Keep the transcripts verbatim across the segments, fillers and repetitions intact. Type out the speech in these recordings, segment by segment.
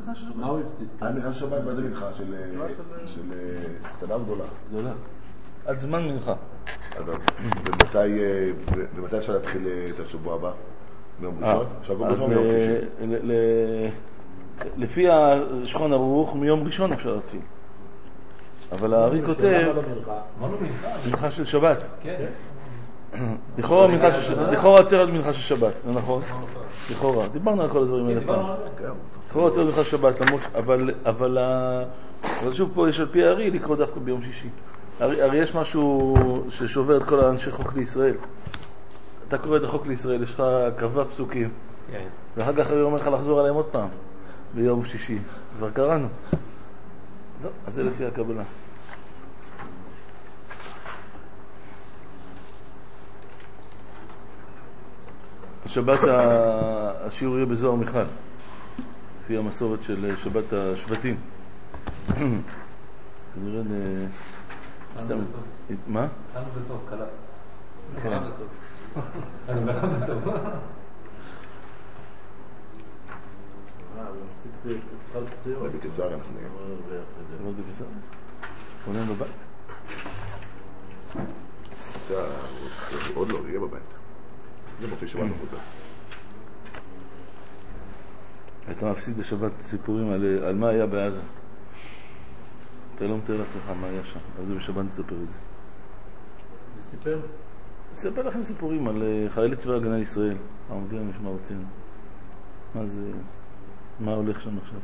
מנחה של שבת. מה הוא הפסיד? המנחה של שבת, מה זה מנחה? של קטנה גדולה. גדולה. עד זמן מנחה. ומתי אפשר להתחיל את השבוע הבא? ביום ראשון? שבוע אז ראשון ביום שלישי. לפי השולחן ערוך מיום ראשון אפשר להתחיל. אבל הארי כותב מנחה של שבת. כן. לכאורה צריך להיות מנחה של שבת, זה נכון? לכאורה, דיברנו על כל הדברים האלה פעם. לכאורה צריך להיות מנחה של שבת, אבל שוב פה יש על פי הארי לקרוא דווקא ביום שישי. הרי יש משהו ששובר את כל האנשי חוק לישראל. אתה קורא את החוק לישראל, יש לך קבע פסוקים, ואחר כך הרי אומר לך לחזור עליהם עוד פעם ביום שישי. כבר קראנו. אז זה לפי הקבלה. שבת השיעור יהיה בזוהר מיכל, לפי המסורת של שבת השבטים. כנראה מה? לנו זה טוב, קלה. כן. אני בכלל זה טוב. אה, הוא מפסיק בשכר פסיעות. בקיסר אנחנו נהיה. שלא בקיסר? עונן בבית? עוד לא, יהיה בבית. זה מוצא שבת עבודה. אז אתה מפסיד בשבת סיפורים על, על מה היה בעזה. אתה לא מתאר לעצמך מה היה שם. אז זה בשבת נספר את זה. וסיפר? נספר לכם סיפורים על חיילי צבא הגנה לישראל. העומדים המשמע רוצים. מה זה... מה הולך שם עכשיו?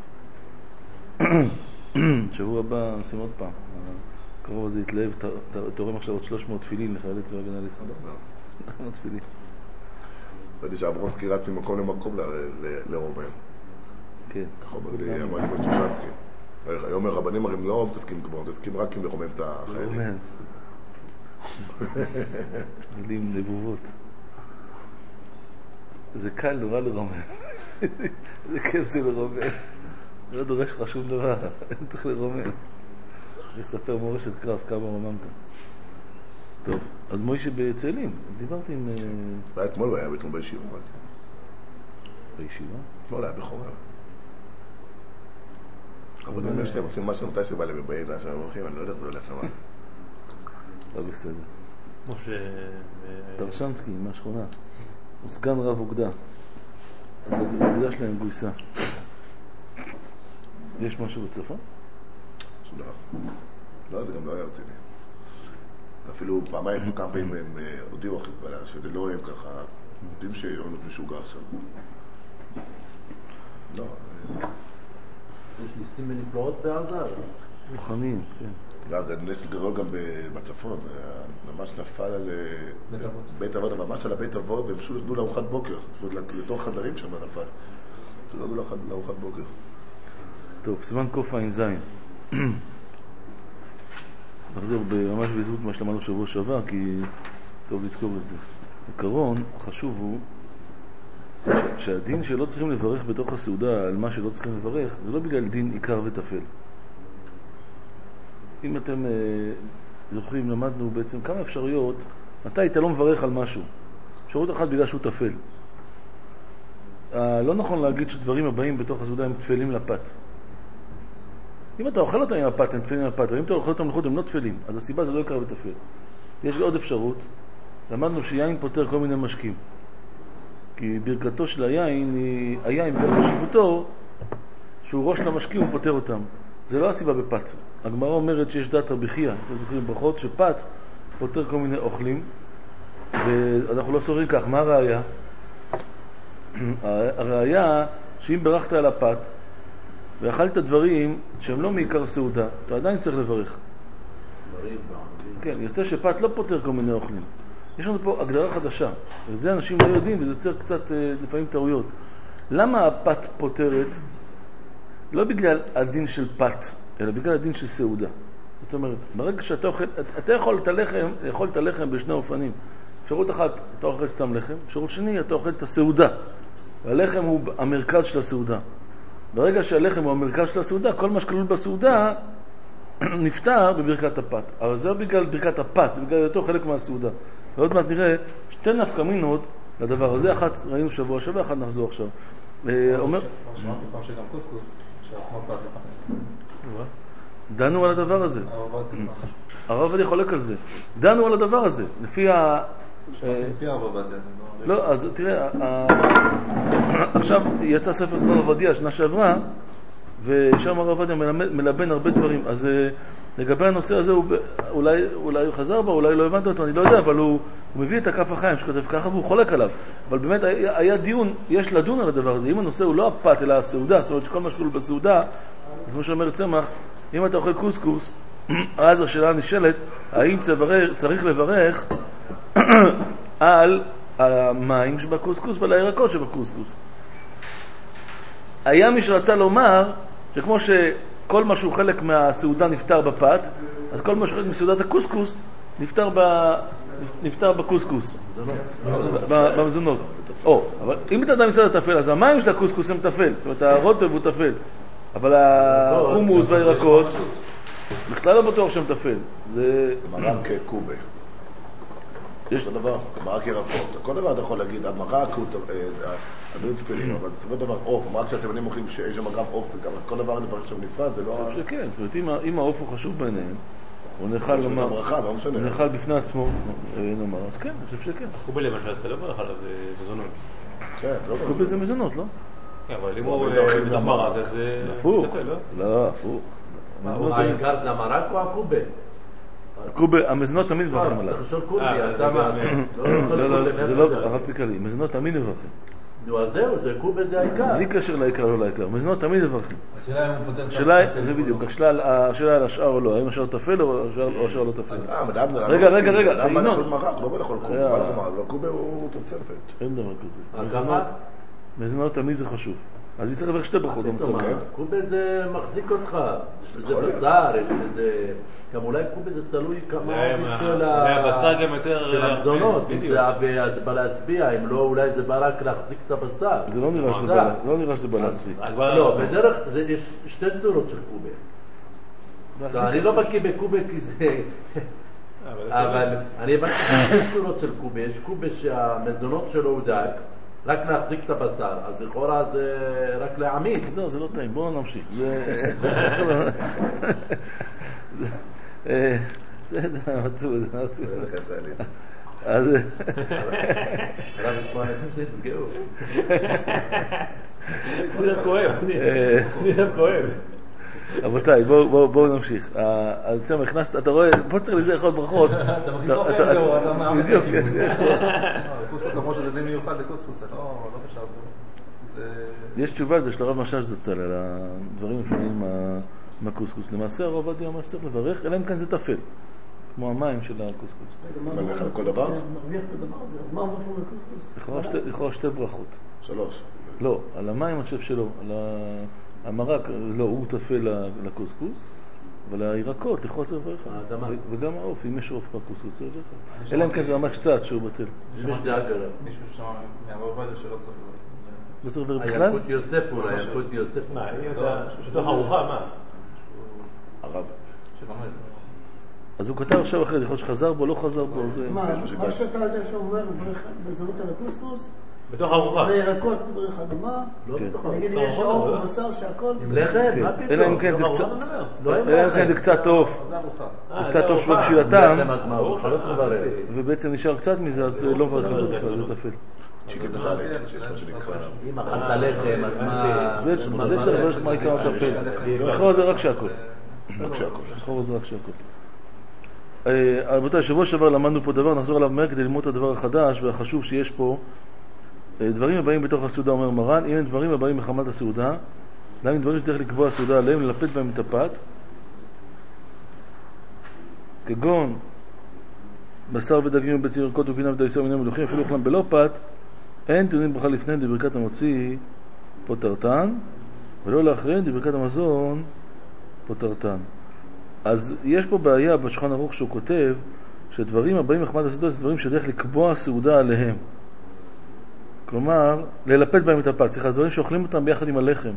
שבוע הבא נשים עוד פעם. הקרוב הזה יתלהב, תורם עכשיו עוד שלוש מאות תפילין לחיילי צבא הגנה לישראל. שלוש מאות תפילין. ראיתי שאברonsky רץ ממקום למקום לרומם. כן. ככה אומר לי, אמר לי בצ'ושנסקי. היום הרבנים הרי לא מתעסקים כמו, מתעסקים רק עם לרומם את החיילים. מילים נבובות. זה קל נורא לרומם. זה כיף של לרומם. לא דורש לך שום דבר. אין צריך לרומם. לספר מורשת קרב, כמה רוממת. טוב, אז מוישה בצאלים, דיברתי עם... אתמול הוא היה אתמול בישיבה. בישיבה? אתמול היה בחורר. אבל יש להם עושים משהו מתי שבא להם בבית, שם הם הולכים, אני לא יודע איך זה הולך שם. לא בסדר. משה... טרשנסקי, מהשכונה. הוא סגן רב אוגדה. אז האוגדה שלהם גויסה. יש משהו בצפה? לא. לא, זה גם לא היה רציני. אפילו פעמיים, כמה פעמים הם הודיעו החיזבאללה, שזה לא הם ככה, יודעים שעונות משוגע עכשיו. לא. יש ניסים ונפלאות בעזה? רוחניים, כן. לא, זה נס גרוע גם בצפון, ממש נפל על בית אבות, ממש על הבית אבות, והם פשוט נתנו לארוחת בוקר, פשוט לתוך חדרים שם נפל. פשוט נתנו לארוחת בוקר. טוב, סימן קוף עין זין. נחזור ממש בזרות מה שלמדנו שבוע שעבר, כי טוב לזכור את זה. עיקרון, החשוב הוא שהדין שלא צריכים לברך בתוך הסעודה על מה שלא צריכים לברך, זה לא בגלל דין עיקר וטפל. אם אתם אה, זוכרים, למדנו בעצם כמה אפשרויות, מתי אתה לא מברך על משהו. אפשרות אחת בגלל שהוא טפל. אה, לא נכון להגיד שדברים הבאים בתוך הסעודה הם תפלים לפת. אם אתה אוכל אותם עם הפת, הם תפלים לפת, ואם אתה אוכל אותם לחוד, הם לא תפלים. אז הסיבה זה לא עיקר וטפל. יש עוד אפשרות, למדנו שיין פותר כל מיני משקים. כי ברכתו של היין, היא, היין בגלל חשיבותו, שהוא ראש למשקים הוא פותר אותם. זה לא הסיבה בפת. הגמרא אומרת שיש דת רבי חייא, אתם זוכרים ברכות, שפת פותר כל מיני אוכלים, ואנחנו לא סוברים כך. מה הראיה? הראיה שאם ברכת על הפת, ואכלת דברים שהם לא מעיקר סעודה, אתה עדיין צריך לברך. כן, יוצא שפת לא פותר כל מיני אוכלים. יש לנו פה הגדרה חדשה, וזה אנשים לא יודעים, וזה יוצר קצת לפעמים טעויות. למה הפת פותרת? לא בגלל הדין של פת, אלא בגלל הדין של סעודה. זאת אומרת, ברגע שאתה אוכל, אתה יכול את הלחם, לאכול את הלחם בשני אופנים. אפשרות אחת, אתה אוכל סתם לחם, אפשרות שני, אתה אוכל את הסעודה. והלחם הוא המרכז של הסעודה. ברגע שהלחם הוא המרכז של הסעודה, כל מה שכלול בסעודה נפטר בברכת הפת. אבל זה לא בגלל ברכת הפת, זה בגלל יותר חלק מהסעודה. ועוד מעט נראה שתי נפקא מינות לדבר הזה. אחת ראינו שבוע שבוע, אחת נחזור עכשיו. אומר... שמעתי פעם שגם קוסקוס, דנו על הדבר הזה. הרב עובדיה חולק על זה. דנו על הדבר הזה. לפי ה... לפי הרב עובדיה. לא, אז תראה, עכשיו יצא ספר חזון עובדיה שנה שעברה, ושם הרב עובדיה מלבן הרבה דברים. אז לגבי הנושא הזה, אולי הוא חזר בה, אולי לא הבנת אותו, אני לא יודע, אבל הוא מביא את הכף החיים שכותב ככה והוא חולק עליו. אבל באמת היה דיון, יש לדון על הדבר הזה. אם הנושא הוא לא הפת אלא הסעודה, זאת אומרת שכל מה שקורה בסעודה, אז כמו שאומר צמח, אם אתה אוכל קוסקוס, אז השאלה נשאלת, האם צריך לברך על המים שבקוסקוס ועל הירקות שבקוסקוס. היה מי שרצה לומר שכמו שכל מה שהוא חלק מהסעודה נפטר בפת, אז כל מה שהוא חלק מסעודת הקוסקוס נפטר, ב... נפטר בקוסקוס, במזונות. או, אבל אם אתה אדם מצד התפל, אז המים של הקוסקוס הם תפל, זאת אומרת הרוטב הוא תפל, אבל החומוס והירקות בכלל לא בטוח שהם תפל. זה מרק קובה. יש לו דבר, מרק ירקות. כל דבר אתה יכול להגיד, המרק הוא הדברים תפלים, אבל בסופו של דבר עוף, המרק שהתימנים אוכלים שיש שם גם עוף וגם, אז כל דבר נפרק שם נפרד, זה לא... אני חושב שכן, זאת אומרת, אם העוף הוא חשוב ביניהם, הוא נאכל גם... הוא נאכל בפני עצמו, נאמר, אז כן, אני חושב שכן. קובה למשל, אתה לא ברך עליו מזונות. כן, אתה לא ברך. קובה זה מזונות, לא? כן, אבל אם הוא מרק, אז זה... הפוך, לא, הפוך. העיקר זה המרק או הקובה? קובה, המזונות תמיד מברכים עליו. צריך לשאול קובי, אתה מה? לא, לא, זה לא, הרב פיקלי, מזונות תמיד מברכים. נו, אז זהו, זה קובה זה העיקר. בלי קשר לעיקר או לא לעיקר, מזונות תמיד מברכים. השאלה אם הוא פותח... השאלה, זה בדיוק, השאלה על השאר או לא, האם השאר תפל או השאר לא תפל. רגע, רגע, רגע, למה לאכול מרק? לא לאכול קובה, אבל קובה הוא תוספת. אין דבר כזה. כמה? מזונות תמיד זה חשוב. אז יצטרך לברך שתי ברכות. קובה זה מחזיק אותך, יש לזה בשר, יש לזה... גם אולי קובה זה תלוי כמה של המזונות, אז זה בא להסביע, אם לא אולי זה בא רק להחזיק את הבשר. זה לא נראה שזה בא להחזיק. לא, בדרך יש שתי צורות של קובה. אני לא בקיא בקובה כי זה... אבל אני הבנתי שתי צורות של קובה, יש קובה שהמזונות שלו הוא דק, רק להחזיק את הבשר, אז לכאורה זה רק להעמיד. זהו, זה לא טעים, בואו נמשיך. זה מצאו, זה מצאו. אז... הרב יש פה אנשים שהתפגעו. אני לא כואב, אני לא כואב. רבותיי, בואו נמשיך. על צמח הכנסת, אתה רואה, פה צריך לזה יכול ברכות. אתה מכניס אוכל גאו, אתה אומר... בדיוק, יש פה. קוסקוס למרות שזה דין מיוחד לקוסקוס, לא חשבתי. יש תשובה, זה של הרב משש זצ"ל, על הדברים לפעמים מהקוסקוס. למעשה הרב עובדיה אומר שצריך לברך, אלא אם כן זה תפל, כמו המים של הקוסקוס. מלך על כל דבר? נרוויח את הדבר הזה, אז מה מברכים לקוסקוס? לכאורה שתי ברכות. שלוש. לא, על המים אני חושב שלא, על המרק, לא, הוא תפל לקוסקוס, אבל הירקות, לכאורה צריך לברך. וגם העוף, אם יש עוף בקוסקוס, צריך לברך. אלא אם כן זה ממש קצת שהוא בטל. מישהו שם מהרב עובדיה שלא צריך לברך. לא צריך לברך בכלל? הילקוט יוסף אולי, הילקוט יוסף. מה, בתוך ארוחה, מה? הרב. אז הוא כתב עכשיו אחרי, יכול להיות שחזר בו, לא חזר בו. מה, מה שאתה יודע שאומר, בזרות על הקוסקוס, בתוך ארוחה. וירקות ברך אדמה, נגיד אם יש אור ובשר שהכל... עם לחם? מה פתאום? אלא אם כן זה קצת... אלא אם כן זה קצת טוב. זה קצת טוב שבו בשביל הטעם. ובעצם נשאר קצת מזה, אז לא מברכים בכלל, זה תפל. צ'יקי בזלת, שיש מה שנקרא. אם אכלת לחם, אז מה... זה צריך לברך מה יקרה תפל. לכאורה זה רק שהכל. רק שהכל. לכאורה זה רק שהכל. רבותיי, שבוע שעבר למדנו פה דבר, נחזור עליו מהר כדי ללמוד את הדבר החדש והחשוב שיש פה. דברים הבאים בתוך הסעודה, אומר מרן, אם הם דברים הבאים מחמת הסעודה, דברים דברים שצריך לקבוע הסעודה עליהם, ללפת בהם את הפת, כגון בשר ודגים וביצים ירקות ופינה ודייסה ומינים מלוכים, אפילו אוכלם בלא פת, אין טעונים ברכה לפניהם דברכת המוציא פוטרתן, ולא לאחריהם דברכת המזון פוטרתן. אז יש פה בעיה בשולחן ערוך שהוא כותב שדברים הבאים מחמת הסעודה זה דברים שצריך לקבוע הסעודה עליהם. כלומר, ללפת בהם את הפת, סליחה, דברים שאוכלים אותם ביחד עם הלחם.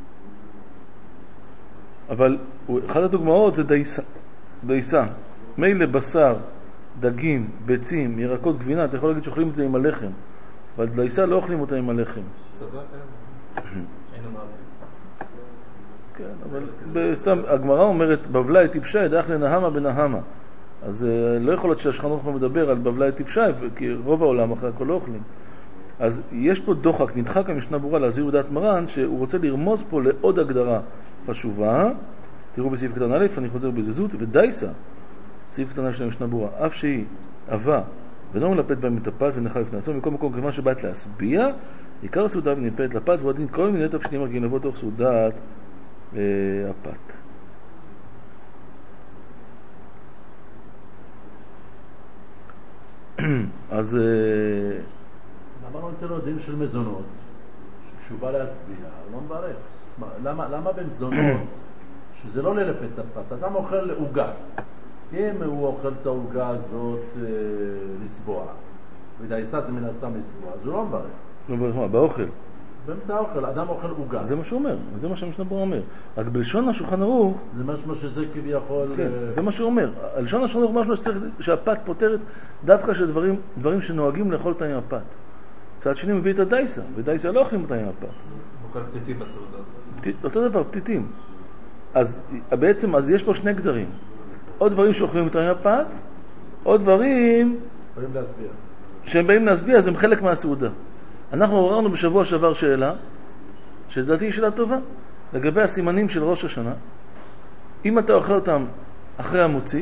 אבל אחת הדוגמאות זה דייסה. דייסה. מילא בשר, דגים, ביצים, ירקות, גבינה, אתה יכול להגיד שאוכלים את זה עם הלחם. אבל דייסה לא אוכלים אותה עם הלחם. כן, אבל סתם, הגמרא אומרת, בבלי טיפשי, דרך לנהמה בנהמה. אז לא יכול להיות שהשולחן ערוך מדבר על בבלי טיפשי, כי רוב העולם אחרי הכל לא אוכלים. אז יש פה דוחק, נדחק המשנה ברורה להזהיר בדעת מרן, שהוא רוצה לרמוז פה לעוד הגדרה חשובה. תראו בסעיף קטן א', אני חוזר בזזות, ודייסה, סעיף קטן של המשנה ברורה, אף שהיא אהבה, ולא מלפת בהם את הפת ונאכל לפני עצמו, מכל מקום כמה שבאת להסביע, עיקר הסעודה ונלפת לפת, ועוד דין כל מיני תפשנים מרגיעים לבוא תוך סעודת אה, הפת. אז למה לא נותן לו דין של מזונות שכשהוא בא להסביע הוא לא מברך? למה, למה במזונות שזה לא ללפת את הפת? אדם אוכל עוגה, אם הוא אוכל את העוגה הזאת אה, לסבוע ודייסה זה מן הסתם לסבוע, אז הוא לא מברך. לא מברך מה? באוכל? באמצע האוכל, אדם אוכל עוגה. זה מה שהוא אומר, זה מה שהמשנה ברורה אומר. רק בלשון השולחן ערוך זה משהו שזה כביכול כן, זה מה שהוא אומר. לשון השולחן ערוך משהו שצריך שהפת פותרת דווקא של דברים, דברים שנוהגים לאכול אותם עם הפת. צד שני מביא את הדייסה, ודייסה לא אוכלים אותם עם הפת. אוכל פתיתים בסעודה. אותו דבר, פתיתים. אז בעצם, אז יש פה שני גדרים. עוד דברים שאוכלים אותם עם הפת, עוד דברים באים להסביע. שהם באים להסביע, אז הם חלק מהסעודה. אנחנו עוררנו בשבוע שעבר שאלה, שלדעתי היא שאלה טובה, לגבי הסימנים של ראש השנה. אם אתה אוכל אותם אחרי המוציא,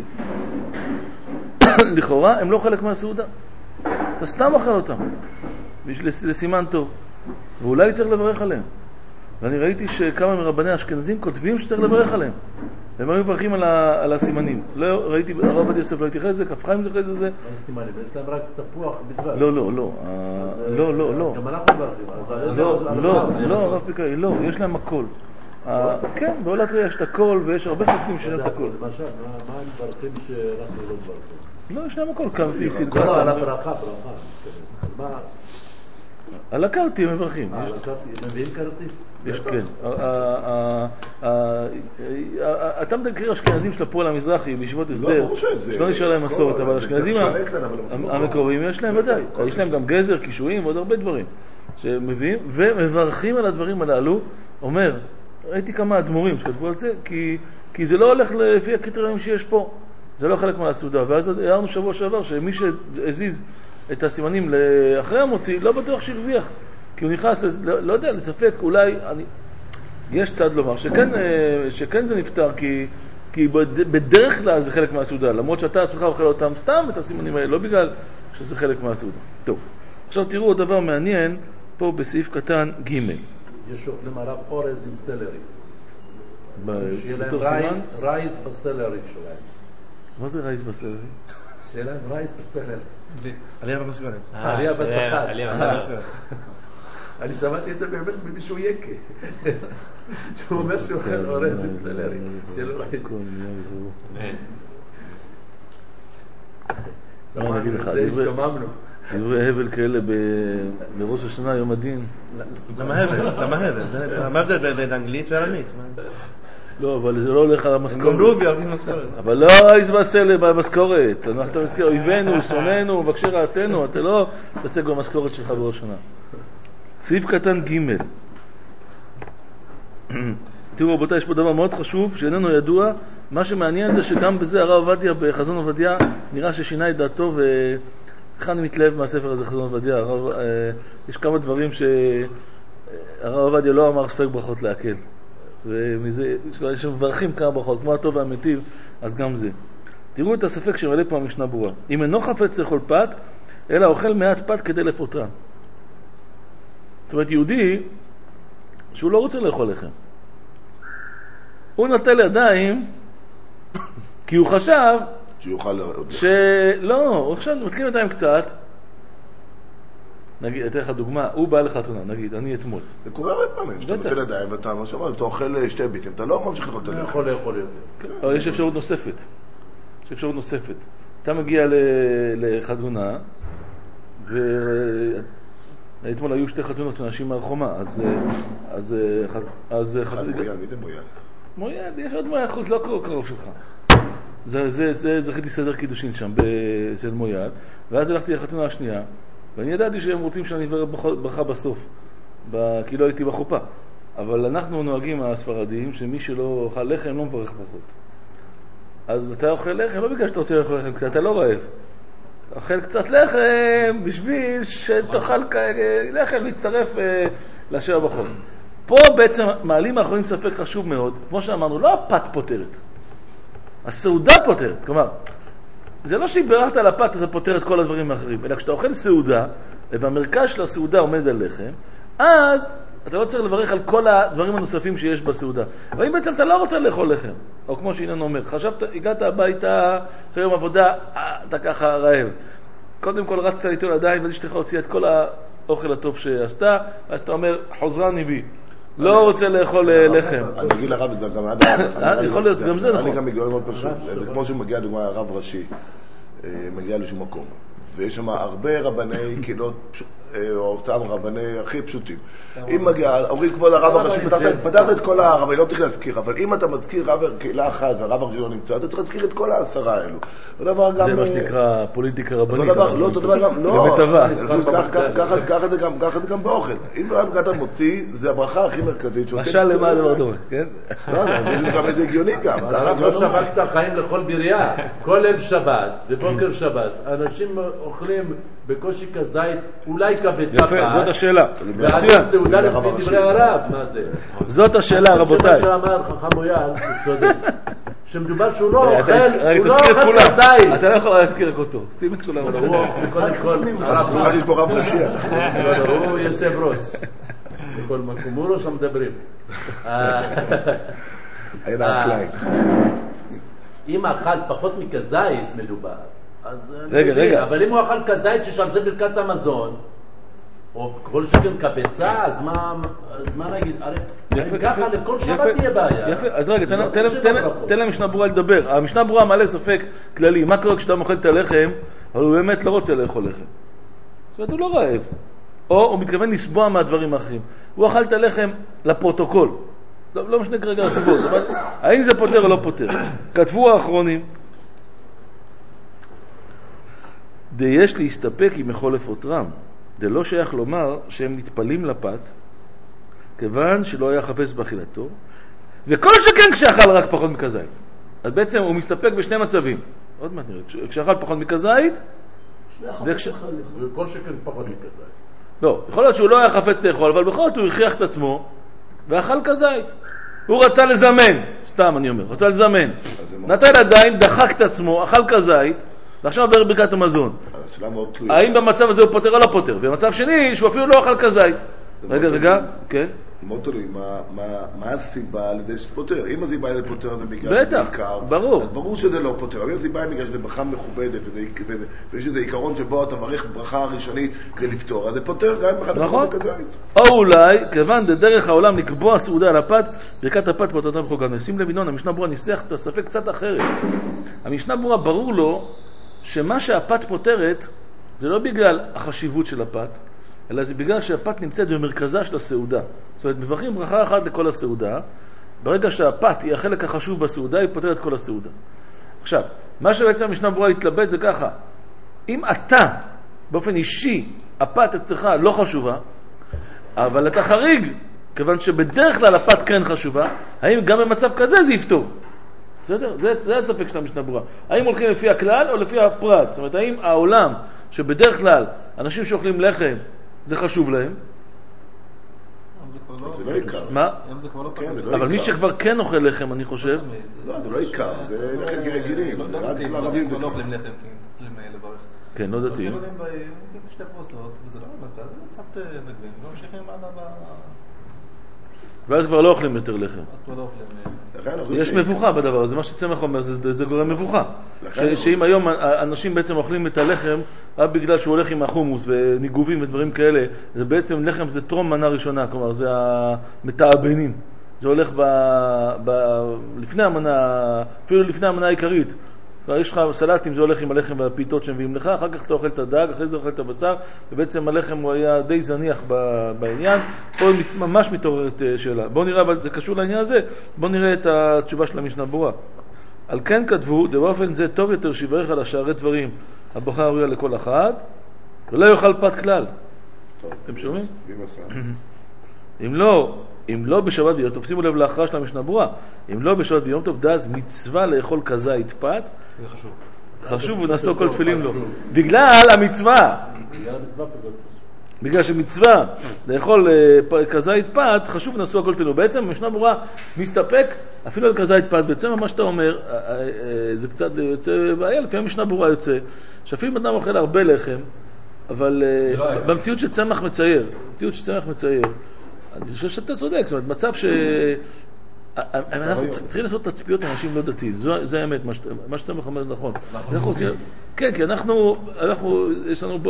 לכאורה הם לא חלק מהסעודה. אתה סתם אוכל אותם, לסימן טוב. ואולי צריך לברך עליהם. ואני ראיתי שכמה מרבני אשכנזים כותבים שצריך לברך עליהם. והם היו מברכים על, ה, על הסימנים. לא ראיתי, הרב עובדיה יוסף לא התייחס לזה, כף חיים התייחס לזה. לא סימנים, יש להם רק תפוח בדבש. לא, לא, לא. לא, לא, לא. גם אנחנו מברכים. לא, לא, לא, הרב פיקאי, לא, יש להם הכל. כן, בעולת ראייה יש את הכל, ויש הרבה חסדים שיש להם את הכל. למשל, מה הם מברכים שאנחנו לא מברכים? לא, יש להם הכל, קרתי, סדרת. לא, על הברכה, ברכה. מה? על הקרתי הם מברכים. על הקרתי, הם מביאים קרתי? יש, כן. אתה מכיר אשכנזים של הפועל המזרחי בישיבות הסדר, שלא נשאר להם מסורת, אבל אשכנזים המקוריים יש להם ודאי. יש להם גם גזר, קישואים ועוד הרבה דברים שמביאים, ומברכים על הדברים הללו. אומר, ראיתי כמה אדמו"רים שכתבו על זה, כי זה לא הולך לפי הקריטריונים שיש פה. זה לא חלק מהסעודה. ואז הערנו שבוע שעבר שמי שהזיז את הסימנים לאחרי המוציא, לא בטוח שהרוויח. כי הוא נכנס, לא, לא יודע, לספק, אולי, אני, יש צד לומר, שכן, שכן זה נפטר, כי, כי בדרך כלל זה חלק מהסעודה, למרות שאתה עצמך אוכל אותם סתם את הסימנים האלה, לא בגלל שזה חלק מהסעודה. טוב, עכשיו תראו עוד דבר מעניין, פה בסעיף קטן ג' יש אוכלים הרב אורז עם סלרי. שיהיה להם סימן? רייז בסלרי שלהם. מה זה רייז בסלרי? שיהיה להם רייז בסלרי. עלייה במשכורת. עלייה בשכר. עלייה במשכורת. אני שמעתי את זה באמת ממישהו יקה. שהוא אומר שהוא אוכל אורז עם סלרי. שיהיה לו רייז. אני אגיד לך, זה השתממנו. דברי הבל כאלה בראש השנה, יום הדין. למה הבל? למה הבל? מה הבדל בין אנגלית וארמית? לא, אבל זה לא הולך על המשכורת. גם רובי הולכים משכורת. אבל לא יסבסל במשכורת. אנחנו מזכיר, אויבינו, שונאינו, מבקשי רעתנו, אתה לא תצג במשכורת שלך בראש השנה. סעיף קטן ג' תראו רבותיי, יש פה דבר מאוד חשוב שאיננו ידוע. מה שמעניין זה שגם בזה הרב עובדיה בחזון עובדיה נראה ששינה את דעתו, וככה אני מתלהב מהספר הזה חזון עובדיה. הרב, אה, יש כמה דברים שהרב עובדיה לא אמר ספק ברכות להקל, ומזה יש מברכים כמה ברכות כמו הטוב והמיטיב, אז גם זה. תראו את הספק שמעלה פה המשנה ברורה. אם אינו חפץ לאכול פת אלא אוכל מעט פת כדי לפוטרן. זאת אומרת יהודי שהוא לא רוצה לאכול לחם, הוא נטל ידיים כי הוא חשב שיוכל שלא, הוא חשב נטלים ידיים קצת. נגיד, אתן לך דוגמה, הוא בא לחתונה, נגיד, אני אתמול. זה קורה הרבה פעמים, שאתה נטל ידיים ואתה אתה אוכל שתי ביצים, אתה לא ממשיך לאכול את הלחם. יכול לאכול יותר. אבל יש אפשרות נוספת. יש אפשרות נוספת. אתה מגיע לחתונה, ואתמול היו שתי חתונות של אנשים מהרחומה, אז... אז... אז... מויאל, מי זה מויאל? מויאל, יש עוד מויאל חוץ, לא קרוב שלך. זה, זה, זה, זכיתי סדר קידושין שם אצל מויאל, ואז הלכתי לחתונה השנייה, ואני ידעתי שהם רוצים שאני אברך ברכה בסוף, כי לא הייתי בחופה. אבל אנחנו נוהגים הספרדים שמי שלא אוכל לחם לא מברך ברכות. אז אתה אוכל לחם לא בגלל שאתה רוצה לאכול לחם, כי אתה לא רעב. אתה אוכל קצת לחם בשביל שתאכל לחם להצטרף לאשר בחול. פה בעצם מעלים האחרונים ספק חשוב מאוד, כמו שאמרנו, לא הפת פותרת, הסעודה פותרת. כלומר, זה לא שהיא ברכת על הפת אתה פותר את כל הדברים האחרים, אלא כשאתה אוכל סעודה ובמרכז של הסעודה עומד על לחם, אז אתה לא צריך לברך על כל הדברים הנוספים שיש בסעודה. אבל אם בעצם אתה לא רוצה לאכול לחם, או כמו שאינן אומר, חשבת, הגעת הביתה אחרי יום עבודה, אתה ככה רעב, קודם כל רצת ליטול ידיים ואשתך הוציאה את כל האוכל הטוב שעשתה, אז אתה אומר חוזרני בי, לא רוצה לאכול לחם. אני אגיד לרב את זה גם עד הרב. יכול להיות, גם זה נכון. אני גם מגיע מאוד פשוט, זה כמו שמגיע דוגמה הרב ראשי, מגיע לשום מקום, ויש שם הרבה רבני קהילות, או סתם רבני הכי פשוטים. אם מגיע, אומרים כבוד הרב הראשי, פתחת את כל הרב, לא צריך להזכיר, אבל אם אתה מזכיר רב קהילה אחת והרב הראשי לא נמצא, אתה צריך להזכיר את כל העשרה האלו. זה מה שנקרא פוליטיקה רבנית. לא, אותו דבר גם, לא, ככה זה גם באוכל. אם אתה מוציא, זה הברכה הכי מרכזית. משל למה הדבר דומה, כן? לא, זה גם איזה הגיוני גם. לא שבקת חיים לכל בריאה. כל ליל שבת ובוקר שבת, אנשים אוכלים בקושי כזית, אולי כביצה פעם. זאת השאלה. ואז סעודה לפי דברי הרב, מה זה? זאת השאלה, רבותיי. שמה שאמר חכם מויאל, שמדובר שהוא לא אוכל, הוא לא אוכל כזית. אתה לא יכול להזכיר אותו. סתים את כולם. קודם כל, הרב יש פה רב ראשי. הוא יוסף רוס. בכל מקום, הוא לא שם מדברים. היה קליין. אם אכל פחות מכזית מדובר, אז רגע, רגע. אבל אם הוא אכל כזית ששם זה ברכת המזון, או כל שכן כביצה, אז מה נגיד? הרי ככה לכל שבת תהיה בעיה. יפה, אז רגע, תן למשנה ברורה לדבר. המשנה ברורה מעלה ספק כללי. מה קורה כשאתה מוכן את הלחם, אבל הוא באמת לא רוצה לאכול לחם? זאת אומרת, הוא לא רעב. או הוא מתכוון לסבוע מהדברים האחרים. הוא אכל את הלחם לפרוטוקול. לא, לא משנה כרגע הסיבות, אבל האם זה פותר או לא פותר? כתבו האחרונים, די יש להסתפק עם מחולף אותרם. זה לא שייך לומר שהם נטפלים לפת, כיוון שלא היה חפש באכילתו, וכל שכן כשאכל רק פחות מכזית. אז בעצם הוא מסתפק בשני מצבים. עוד מעט נראה, כשאכל פחות מכזית, וכש... וכל שכן פחות מכזית. לא, יכול להיות שהוא לא היה חפץ לאכול, אבל בכל זאת הוא הכריח את עצמו, ואכל כזית. הוא רצה לזמן, סתם אני אומר, רצה לזמן. נטל ידיים, דחק את עצמו, אכל כזית, ועכשיו עבר ברכת המזון. האם במצב הזה הוא פותר או לא פותר? במצב שני, שהוא אפילו לא אכל כזית. רגע, רגע, כן. מאוד תלוי, מה הסיבה על ידי שפותר? אם הסיבה על ידי פותר זה בגלל שזה עיקר, ברור. אז ברור שזה לא פותר. אבל אם הסיבה היא בגלל שזה ברכה מכובדת, ויש איזה עיקרון שבו אתה מברך ברכה הראשונית כדי לפתור, אז זה פותר גם אם אחד פחות מכזית. או אולי, כיוון דרך העולם לקבוע סעודה על הפת, ברכת הפת פותרתה בחוקה. נשים לב ינון, המשנה ברורה ניסח את הספק קצת אחרת. המשנה ברורה ברור לו שמה שהפת פותרת זה לא בגלל החשיבות של הפת, אלא זה בגלל שהפת נמצאת במרכזה של הסעודה. זאת אומרת, מברכים ברכה אחת לכל הסעודה, ברגע שהפת היא החלק החשוב בסעודה, היא פותרת כל הסעודה. עכשיו, מה שבעצם המשנה ברורה התלבט זה ככה, אם אתה, באופן אישי, הפת אצלך לא חשובה, אבל אתה חריג, כיוון שבדרך כלל הפת כן חשובה, האם גם במצב כזה זה יפתור? בסדר? זה, זה הספק של המשנה ברורה. האם הולכים לפי הכלל או לפי הפרט? זאת אומרת, האם העולם שבדרך כלל אנשים שאוכלים לחם זה חשוב להם? זה לא עיקר. מה? אבל מי עיקר. שכבר כן אוכל לחם, אני חושב... לא, זה לא עיקר, זה לחם רגילים. לא דתיים, ערבים כבר לא אוכלים לחם, כי צריכים לברך. כן, לא דתיים. לא יודעים בשתי פרוסות, וזה לא מרכז, זה קצת נגבים, וממשיכים הלאה ב... ואז כבר לא אוכלים יותר לחם. אז כבר לא אוכלים... יש מבוכה בדבר הזה, מה שצמח אומר, זה, זה גורם מבוכה. שאם היום אנשים בעצם אוכלים את הלחם, רק בגלל שהוא הולך עם החומוס וניגובים ודברים כאלה, זה בעצם לחם זה טרום מנה ראשונה, כלומר זה המתאבנים. זה הולך ב, ב, לפני המנה, אפילו לפני המנה העיקרית. יש לך סלטים, זה הולך עם הלחם והפיתות שמביאים לך, אחר כך אתה אוכל את הדג, אחרי זה אוכל את הבשר, ובעצם הלחם הוא היה די זניח בעניין. פה ממש מתעוררת שאלה. בואו נראה, אבל זה קשור לעניין הזה, בואו נראה את התשובה של המשנה ברורה. על כן כתבו, באופן זה טוב יותר שיברך על השערי דברים, הבוחר הראויה לכל אחד, ולא יאכל פת כלל. אתם שומעים? אם לא, אם לא בשבת ויום טוב, שימו לב להכרעה של המשנה ברורה, אם לא בשבת ויום טוב, דאז מצווה לאכול כזית פת, זה חשוב. חשוב ונעשו כל תפילים לו. בגלל המצווה. בגלל המצווה פגות. בגלל שמצווה לאכול כזית פת, חשוב ונעשו הכל תפילים לו. בעצם המשנה ברורה מסתפק אפילו על כזית פת. בעצם מה שאתה אומר, זה קצת יוצא בעיה, לפעמים המשנה ברורה יוצא, שאפילו אם אדם אוכל הרבה לחם, אבל במציאות שצמח מצייר, במציאות שצמח מצייר, אני חושב שאתה צודק, זאת אומרת, מצב ש... אנחנו צריכים לעשות תצפיות לאנשים לא דתיים, זה האמת, מה שאתה מחמד נכון. כן, כי אנחנו, יש לנו...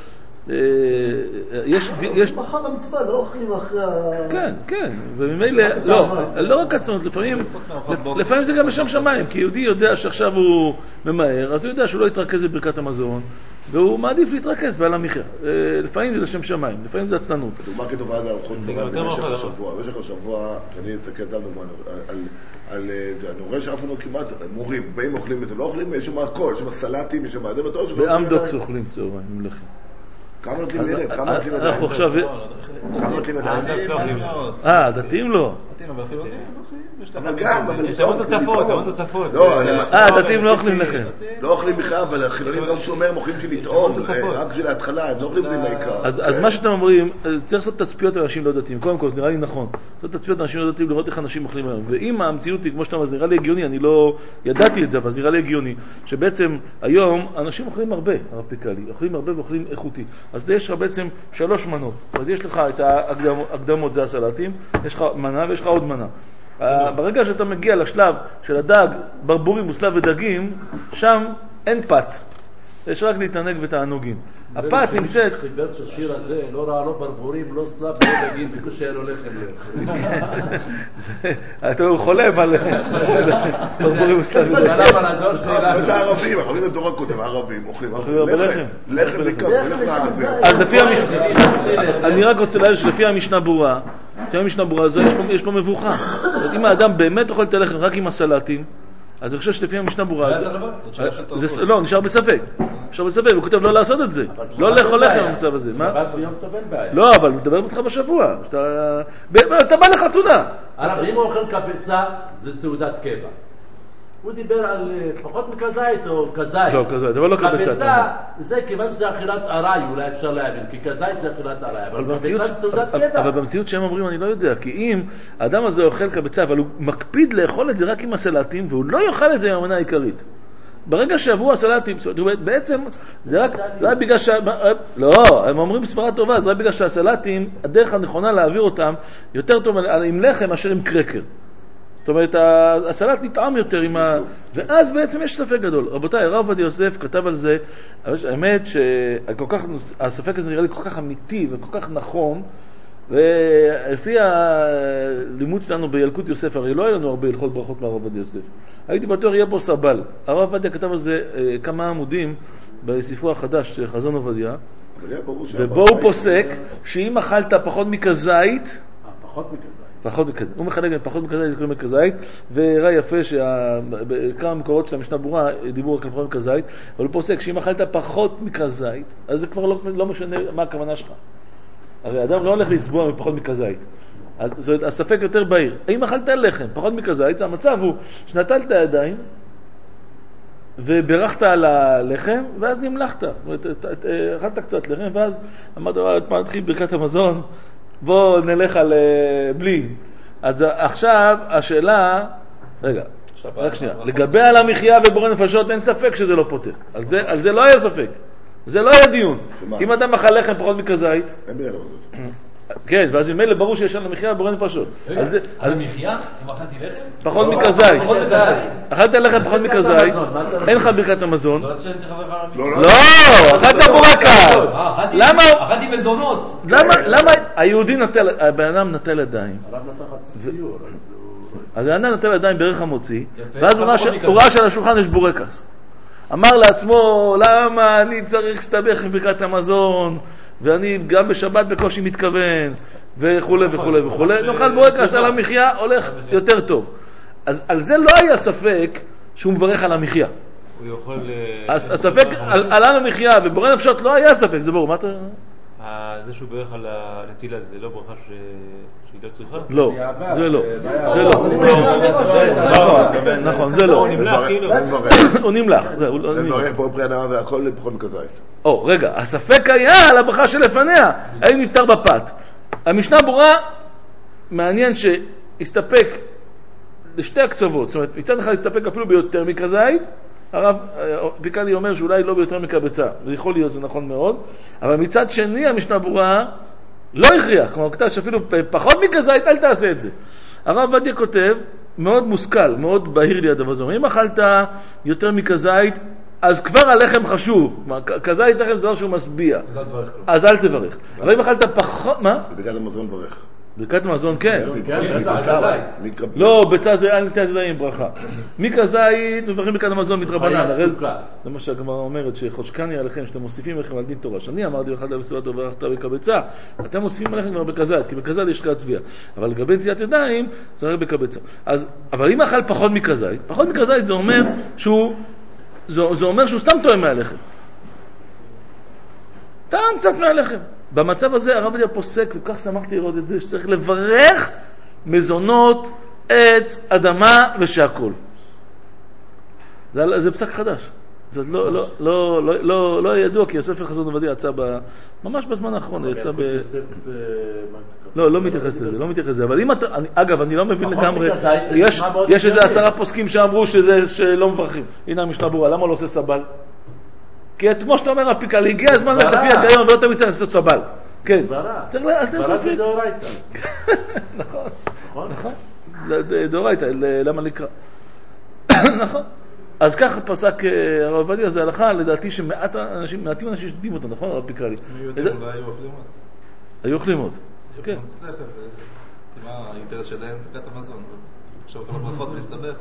יש מחר במצווה, לא אוכלים אחרי ה... כן, כן, וממילא, לא, לא רק עצמאות, לפעמים זה גם לשם שמיים, כי יהודי יודע שעכשיו הוא ממהר, אז הוא יודע שהוא לא יתרכז בברכת המזון, והוא מעדיף להתרכז בעל המחיה. לפעמים זה לשם שמיים, לפעמים זה עצלנות. דוגמה כתובה עד הארוחות צהריים במשך השבוע. במשך השבוע, אני אצטקל את הדוגמה על זה, אני רואה שאף אחד כמעט, מורים, באים אוכלים את זה, לא אוכלים, יש שם הכל, יש שם סלטים, יש שם זה בטוח. באמדוקס אוכלים צהריים, עם לחם. כמה נוטלים ילד? כמה נוטלים ידיים? אנחנו עכשיו... כמה נוטלים ידיים? אה, דתיים לא. דתיים, אבל חילונים אוכלים. אבל גם, אבל... יש המון תוספות, המון תוספות. אה, דתיים לא אוכלים לכם. לא אוכלים בכלל, אבל החילונים גם שאומר, מוכרים בשביל לטעום. רק בשביל ההתחלה, הם לא אוכלים את זה בעיקר. אז מה שאתם אומרים, צריך לעשות תצפיות על אנשים לא דתיים. קודם כל, זה נראה לי נכון. לעשות תצפיות על אנשים לא דתיים, לראות איך אנשים אוכלים היום. ואם המציאות היא, כמו שאתה אומר, זה נראה לי הגיוני, אני לא ידעתי את זה, אבל זה נראה לי הגיוני, שבעצם היום אנשים אוכלים הרבה, הרפיקלי, אוכלים הרבה ואוכלים איכותי. אז יש לך בעצם שלוש מנות. אז יש לך את ההקדמות, זה הסלטים, יש לך מנה ויש לך עוד מנה. ברגע שאתה מגיע לשלב של הדג, ברבורים וסלב ודגים, שם אין פת. יש רק להתענג ותענוגים. הפת נמצאת... חיבר שהשיר הזה, לא ראה לא ברבורים, לא סלב, לא דגים, בקושי היה לו לחם להיות. אתה חולם על ברבורים וסלב ודגים. את הערבים, הערבים זה דור הקודם, הערבים אוכלים לחם. לחם זה כזה, אז לפי המשנה... אני רק רוצה להעיר שלפי המשנה ברורה, לפי המשנה ברורה הזו יש פה מבוכה. אם האדם באמת אוכל את הלחם רק עם הסלטים, אז אני חושב שלפי המשנה ברורה הזו... לא, נשאר בספק. נשאר בספק, הוא כותב לא לעשות את זה. לא לאכול לחם במצב הזה. לא, אבל מדבר אותך בשבוע. אתה בא לחתונה. אם הוא אוכל קבצה, זה סעודת קבע. הוא דיבר על פחות מכזית או כזית. לא, כזית, אבל לא קבצה. קבצה זה כיוון שזה אכילת עראי, אולי אפשר להבין, כי כזית זה אכילת עראי, אבל קבצה זה סעודת קבע. אבל במציאות שהם אומרים, אני לא יודע, כי אם האדם הזה אוכל קבצה, אבל הוא מקפיד לאכול את זה רק עם הסלטים, והוא לא יאכל את זה עם המנה העיקרית. ברגע שעברו הסלטים, בעצם זה רק, זה רק בגלל שה... לא, הם אומרים בספרה טובה, זה רק בגלל שהסלטים, הדרך הנכונה להעביר אותם, יותר טוב עם לחם מאשר עם קרקר. זאת אומרת, הסלט נטעם יותר עם ה... ואז בעצם יש ספק גדול. רבותיי, הרב עובדיה יוסף כתב על זה, האמת שהספק הזה נראה לי כל כך אמיתי וכל כך נכון, ולפי הלימוד שלנו בילקוט יוסף, הרי לא היה לנו הרבה הלכות ברכות מהרב עובדיה יוסף. הייתי בטוח יהיה פה סבל. הרב עובדיה כתב על זה כמה עמודים בספרו החדש, חזון עובדיה, ובו הוא פוסק שאם אכלת פחות מכזית, פחות מכזית, פחות מכזית. הוא מחלק פחות מכזית לכלום מכזית, וראה יפה שכמה מקורות של המשנה ברורה דיברו רק על פחות מכזית, אבל הוא פוסק שאם אכלת פחות מכזית, אז זה כבר לא, לא משנה מה הכוונה שלך. הרי אדם לא הולך לסבוע מפחות מכזית. אז זאת אומרת, הספק יותר בהיר. אם אכלת לחם, פחות מכזית, המצב הוא שנטלת ידיים, וברכת על הלחם, ואז נמלכת. זאת אומרת, אכלת קצת לחם, ואז אמרת, מה נתחיל ברכת המזון? בוא נלך על בלי. אז עכשיו השאלה, רגע, רק שנייה, לגבי על המחיה ובורא נפשות אין ספק שזה לא פותר. על זה, על זה לא היה ספק. זה לא היה דיון. אם אדם אכל לחם פחות מכזית, אין בעיה לזה. כן, ואז ממילא ברור שיש על המחיה ובורא נפשות. רגע, על המחיה? אם אכלתי לחם? פחות מכזית. אכלת לחם פחות מכזית, אין לך ברכת המזון. לא, שאני צריך לברך על המחיה. לא, אכלת בורקס. למה? אכלתי מזונות. למה היהודי נטל, הבן אדם נטל ידיים. אז הבן אדם נטל ידיים בערך המוציא, ואז הוא ראה שעל השולחן יש בורקס. אמר לעצמו, למה אני צריך להסתבך עם ברכת המזון, ואני גם בשבת בקושי מתכוון, וכו' וכו' וכו'. נאכל בורקס על המחיה, הולך יותר טוב. אז על זה לא היה ספק שהוא מברך על המחיה. הוא יכול... הספק על המחיה ובורא נפשות לא היה ספק, זה ברור. מה אתה... זה שהוא ברך על הנטילה זה לא ברכה שהיא לא צריכה? לא, זה לא, זה לא. נכון, זה לא. הוא נמלח כאילו. הוא נמלח. זה מברך בו פרי אדמה והכל לפחות מכזית. או, רגע, הספק היה על הברכה שלפניה, האם נפטר בפת. המשנה ברורה, מעניין שהסתפק לשתי הקצוות, זאת אומרת, מצד אחד הסתפק אפילו ביותר מכזית, הרב פיקלי אומר שאולי לא ביותר מקבצה, זה יכול להיות, זה נכון מאוד, אבל מצד שני המשנה ברורה לא הכריע, כלומר הוא כתב שאפילו פחות מכזית אל תעשה את זה. הרב עובדיה כותב, מאוד מושכל, מאוד בהיר לי הדבר הזה, אם אכלת יותר מכזית, אז כבר הלחם חשוב, כזית לחם זה דבר שהוא משביע, אז אל תברך. אבל אם אכלת פחות, מה? ברכת המזון ברך. ברכת המזון, כן. לא, בצע זה אין נטיית ידיים ברכה. מכזית מברכים ברכת המזון מתרבנן. זה מה שהגמרא אומרת, שחושקני עליכם, שאתם מוסיפים לכם על דין תורה. שאני אמרתי אחד לבשרת וברכת בקבצה, אתם מוסיפים עליכם כבר בכזית, כי בכזית יש לך צביעה. אבל לגבי נטיית ידיים, זה רק בקבצה. אבל אם אכל פחות מכזית, פחות מכזית זה אומר שהוא זה אומר שהוא סתם טועם מהלחם. טעם קצת מהלחם. במצב הזה הרב עובדיה פוסק, וכך שמחתי לראות את זה, שצריך לברך מזונות, עץ, אדמה ושהכול. זה, זה פסק חדש. זה לא, לא, לא, לא, לא, לא ידוע, כי הספר חזון עובדיה יצא ב, ממש בזמן האחרון, יצא ב... לא, לא מתייחס לזה, לא מתייחס לזה. אבל אם אתה, אגב, אני לא מבין לגמרי, יש, יש איזה עשרה פוסקים שאמרו שזה, שלא מברכים. הנה המשנה ברורה, למה לא עושה סבל? כי כמו שאתה אומר, הפיקלי, הגיע הזמן לפי הגיון, לא תמיד צריך לעשות סבל. כן. סברה. סברה זה דאורייתא. נכון. נכון. דאורייתא, למה לקרוא? נכון. אז ככה פסק הרב עובדיה, זה הלכה, לדעתי שמעט אנשים, מעטים אנשים שדעים אותה, נכון? הרב פיקלי. מי יודעים, אולי היו אוכלים עוד. היו אוכלים עוד. כן. מה האינטרס שלהם? ברכת המזון. עכשיו כל הברכות ולהסתבך.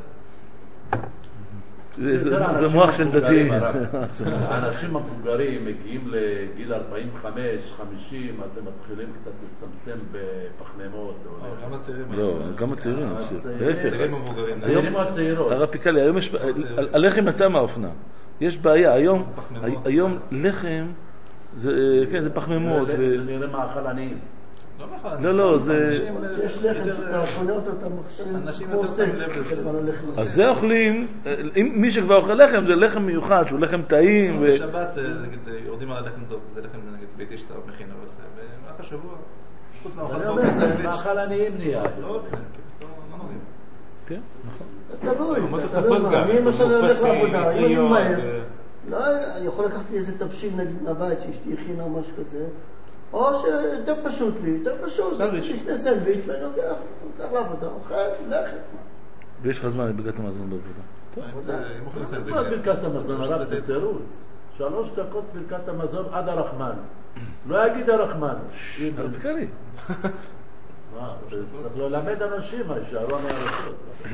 זה מוח של דתי. האנשים המבוגרים מגיעים לגיל ארבעים וחמש חמישים, אז הם מתחילים קצת לצמצם בפחמימות. גם הצעירים. לא, גם הצעירים. הצעירים המבוגרים. הצעירים או הצעירות? הרב פיקלי, היום יש... הלחם יצא מהאופנה. יש בעיה. היום לחם זה פחמימות. זה נראה מאכל עניים. לא, לא, זה... יש לחם שאתה קונה אותו, אתה מחשב כמו סטייק. אז זה אוכלים, מי שכבר אוכל לחם זה לחם מיוחד, שהוא לחם טעים. בשבת, נגיד, יורדים על הלחם טוב, זה לחם, נגיד, ביתי שאתה מכין, אבל במהלך השבוע, חוץ מהאוכל בוקר, זה מאכל עניים נהיה. לא, לא נוראים. כן, נכון. תלוי, תלוי. אני למשל הולך לעבודה, אם אני מהר, לא, אני יכול לקחת לי איזה תבשיל נגיד מהבית, שאשתי הכינה או משהו כזה, או שיותר פשוט לי, יותר פשוט, יש שני סנדוויץ' ואני לוקח, לוקח לעבודה, אוכל, לחם. ויש לך זמן לברכת המזון בעבודה. מה ברכת המזון? הרב זה תירוץ. שלוש דקות ברכת המזון עד הרחמן. לא יגיד הרחמן. הרב פיקלי. מה? צריך ללמד אנשים, שיערו מהרשות.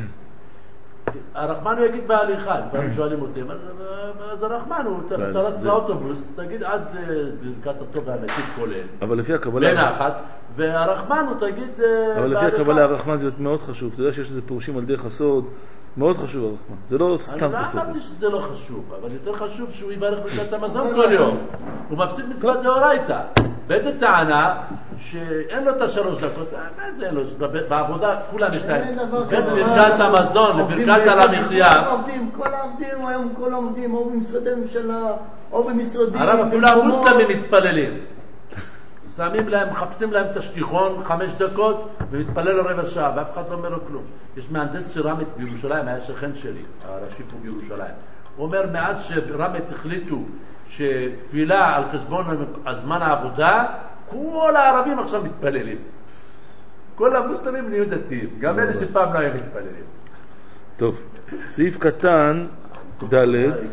הרחמן הוא יגיד בהליכה, לפעמים שואלים אותי, אז הרחמן הוא, אתה רץ לאוטובוס, תגיד עד ברכת הטוב והמתים כולל. אבל לפי הקבלה... בנחת, והרחמן הוא תגיד בהליכה. אבל לפי הקבלה הרחמן זה מאוד חשוב, אתה יודע שיש איזה פירושים על דרך הסוד, מאוד חשוב הרחמן, זה לא סתם תוספת. אני לא אמרתי שזה לא חשוב, אבל יותר חשוב שהוא יברך ברכת המזון כל יום. הוא מפסיד מצוות דאורייתא. באיזה טענה שאין לו את השלוש דקות, מה זה אין לו? בעבודה כולם יש להם. בין ברכת המזון לברכת על המחיה. כל העובדים, היום כל העובדים, או במשרדי ממשלה, או במשרדים. הרב, אפילו המוסלמים מתפללים. שמים להם, מחפשים להם את השטיחון חמש דקות ומתפלל רבע שעה ואף אחד לא אומר לו כלום. יש מהנדס שרמת בירושלים, היה שכן שלי, הראשי פה בירושלים. הוא אומר, מאז שרמת החליטו שתפילה על חשבון הזמן העבודה, כל הערבים עכשיו מתפללים. כל המוסלמים נהיו דתיים, גם אלה שפעם לא היו מתפללים. טוב, סעיף קטן, ד'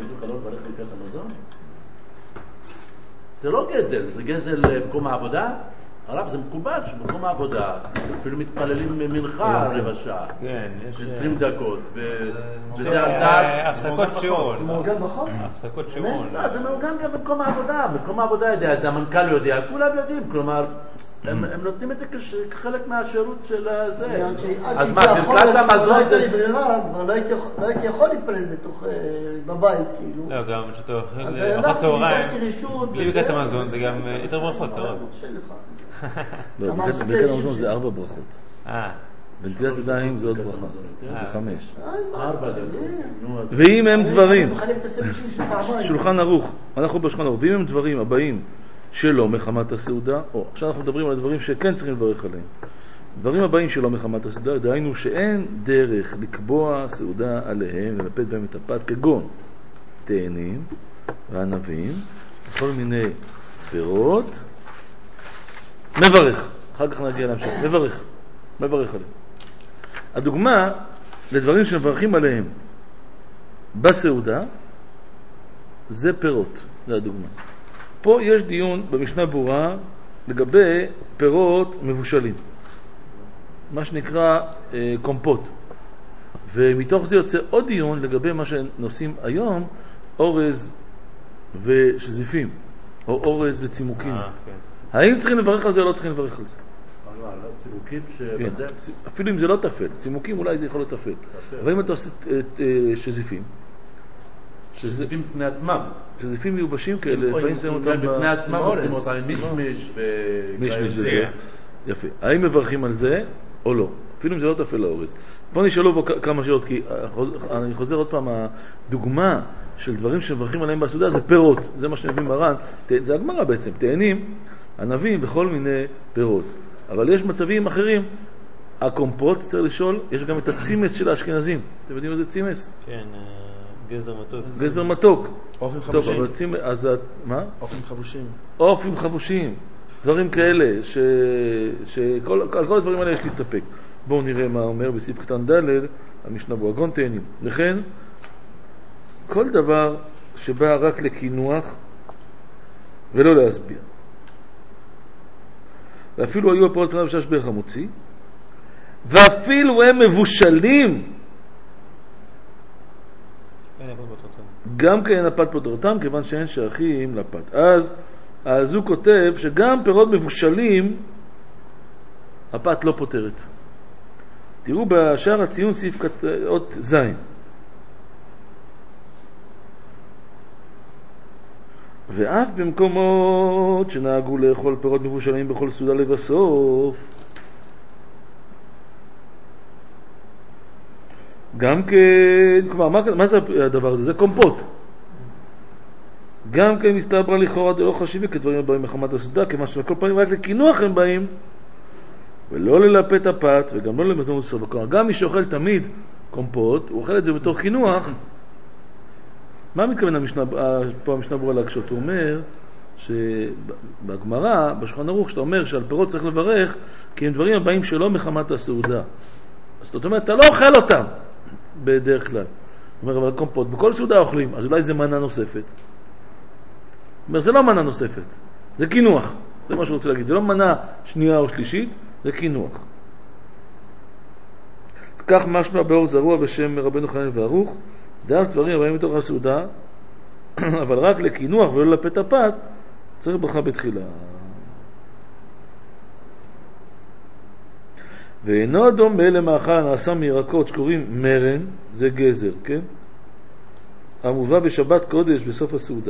זה לא גזל, זה גזל במקום העבודה. הרב, זה מקובל שבמקום העבודה אפילו מתפללים מנחה רבע שעה, עשרים דקות, וזה על דעת הפסקות שיעור. זה מעוגן בחוק? הפסקות שיעור. זה מעוגן גם במקום העבודה. במקום העבודה יודע, זה המנכ"ל יודע, כולם יודעים. כלומר, הם נותנים את זה כחלק מהשירות של זה. אז מה, ברכת המזון זה... כבר לא הייתי יכול להתפלל בתוך, בבית, כאילו. לא, גם שאתה אוכל ארוחת צהריים, בלי ברכת המזון זה גם יותר ברכות, הרב. לא, ברכת המזון זה ארבע ברכות. אה. בנטילת ידיים זה עוד ברכה, זה חמש. ארבע, ואם הם דברים, שולחן ערוך, אנחנו בשולחן ערוך, ואם הם דברים הבאים שלא מחמת הסעודה, או עכשיו אנחנו מדברים על דברים שכן צריכים לברך עליהם. דברים הבאים שלא מחמת הסעודה, דהיינו שאין דרך לקבוע סעודה עליהם, ללפת בהם את הפת, כגון תאנים וענבים, כל מיני פירות, מברך, אחר כך נגיע להמשך, מברך, מברך עליהם. הדוגמה לדברים שמברכים עליהם בסעודה זה פירות, זה הדוגמה. פה יש דיון במשנה ברורה לגבי פירות מבושלים, מה שנקרא אה, קומפוט, ומתוך זה יוצא עוד דיון לגבי מה שנושאים היום, אורז ושזיפים, או אורז וצימוקים. אה, כן. האם צריכים לברך על זה או לא צריכים לברך על זה? צימוקים שבזה... אפילו אם זה לא תפל, צימוקים אולי זה יכול להיות תפל, אבל אם אתה עושה שזיפים, שזיפים בפני עצמם, שזיפים מיובשים כאלה, לפעמים שמים אותם בפני עצמם, עושים אותם עם מישמיש וזה. יפה. האם מברכים על זה או לא? אפילו אם זה לא תפל לאורז. בוא נשאלו בו כמה שאלות, כי אני חוזר עוד פעם, הדוגמה של דברים שמברכים עליהם בסעודה זה פירות, זה מה שנביא מרן, זה הגמרא בעצם, תאנים, ענבים וכל מיני פירות. אבל יש מצבים אחרים, הקומפוט, צריך לשאול, יש גם את הצימס של האשכנזים. אתם יודעים מה זה צימס? כן, גזר מתוק. גזר מתוק. אופים חבושים. טוב, אבל צימס, אז מה? אופים חבושים. אופים חבושים. דברים כאלה, ש... שכל, על כל הדברים האלה יש להסתפק. בואו נראה מה אומר בסעיף קטן ד' המשנה ברורה, כגון תאנים. לכן, כל דבר שבא רק לקינוח ולא להסביר. ואפילו היו הפירות פניו בשש בערך המוציא, ואפילו הם מבושלים, גם כן הפת פוטרותם, כיוון שאין שייכים לפת. אז, אז הוא כותב שגם פירות מבושלים, הפת לא פותרת. תראו בשער הציון סעיף אות זין. ואף במקומות שנהגו לאכול פירות מבושלים בכל סעודה לבסוף, גם כן, כלומר, מה, מה זה הדבר הזה? זה קומפוט. גם כן מסתבר לכאורה דלא חשיבי כדברים הבאים מחמת הסעודה, כמה שלכל פעמים רק לקינוח הם באים, ולא ללפת הפת וגם לא למזון וסוף. כלומר, גם מי שאוכל תמיד קומפוט, הוא אוכל את זה בתור קינוח. מה מתכוון המשנה, פה המשנה ברורה להקשות? הוא אומר שבגמרא, בשולחן ערוך, שאתה אומר שעל פירות צריך לברך, כי הם דברים הבאים שלא מחמת הסעודה. אז זאת אומרת, אתה לא אוכל אותם בדרך כלל. הוא אומר, אבל קומפוט, בכל סעודה אוכלים, אז אולי זה מנה נוספת. הוא אומר, זה לא מנה נוספת, זה קינוח. זה מה שהוא רוצה להגיד, זה לא מנה שנייה או שלישית, זה קינוח. כך משמע באור זרוע בשם רבנו חנן וערוך, דרך דברים הבאים מתוך הסעודה, אבל רק לקינוח ולא לפת הפת, צריך ברכה בתחילה. ואינו דומה למאכל נעשה מירקות שקוראים מרן, זה גזר, כן? המובא בשבת קודש בסוף הסעודה.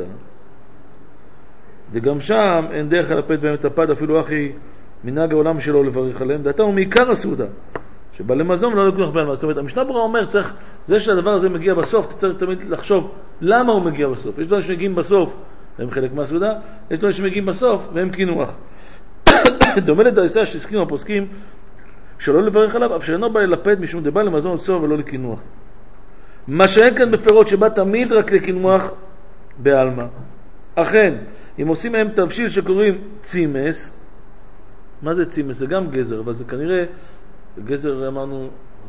וגם שם אין דרך לפת בהם את הפת, אפילו אחי מנהג העולם שלו לברך עליהם. דעתה הוא מעיקר הסעודה, שבא למזון ולא לקנוח בהם. זאת אומרת, המשנה ברורה אומר, צריך, זה שהדבר הזה מגיע בסוף, צריך תמיד לחשוב למה הוא מגיע בסוף. יש דברים שמגיעים בסוף, והם חלק מהסעודה, יש דברים שמגיעים בסוף, והם קינוח. דומה לדייסה שהסכימו הפוסקים, שלא לברך עליו, אף שאינו בא ללפת משום דבא למזון סוף ולא לקינוח. מה שאין כאן בפירות שבא תמיד רק לקינוח בעלמא. אכן, אם עושים מהם תבשיל שקוראים צימס, מה זה צימס? זה גם גזר, אבל זה כנראה, גזר אמרנו,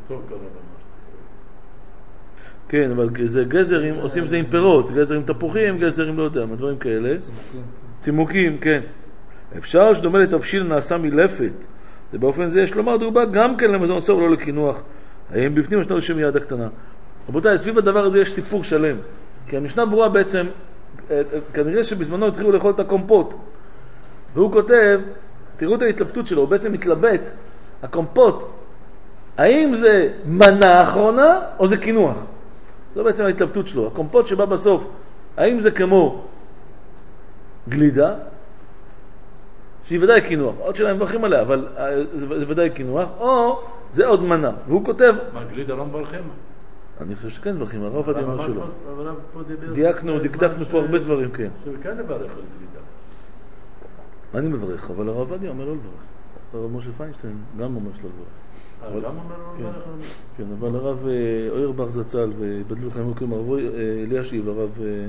כן, אבל זה גזרים, עושים זה עם פירות, גזרים תפוחים, גזרים לא יודע, דברים כאלה. צימוקים. צימוקים, כן. אפשר שדומה לתבשיל נעשה מלפת, ובאופן זה יש לומר דובה גם כן למזון סוף ולא לקינוח. האם בפנים יש לנו שם יד הקטנה. רבותיי, סביב הדבר הזה יש סיפור שלם, כי המשנה ברורה בעצם, כנראה שבזמנו התחילו לאכול את הקומפוט, והוא כותב תראו את ההתלבטות שלו, הוא בעצם מתלבט, הקומפוט, האם זה מנה אחרונה או זה קינוח? זו בעצם ההתלבטות שלו. הקומפוט שבא בסוף, האם זה כמו גלידה, שהיא ודאי קינוח, עוד שלהם מברכים עליה, אבל זה, זה ודאי קינוח, או זה עוד מנה. והוא כותב... מה, גלידה לא מברכים? אני חושב שכן מברכים, הרב עדי אמר שלא. דייקנו, דקדקנו פה הרבה דברים, כן. שכן לברך על גלידה. אני מברך, אבל הרב עדי אומר לא לברך. הרב משה פיינשטיין גם אומר שלא לברך. גם אומר לא לברך? כן, אבל הרב אויר בר זצ"ל ובדלו חיים מוקרים, הרב אלישיב, הרב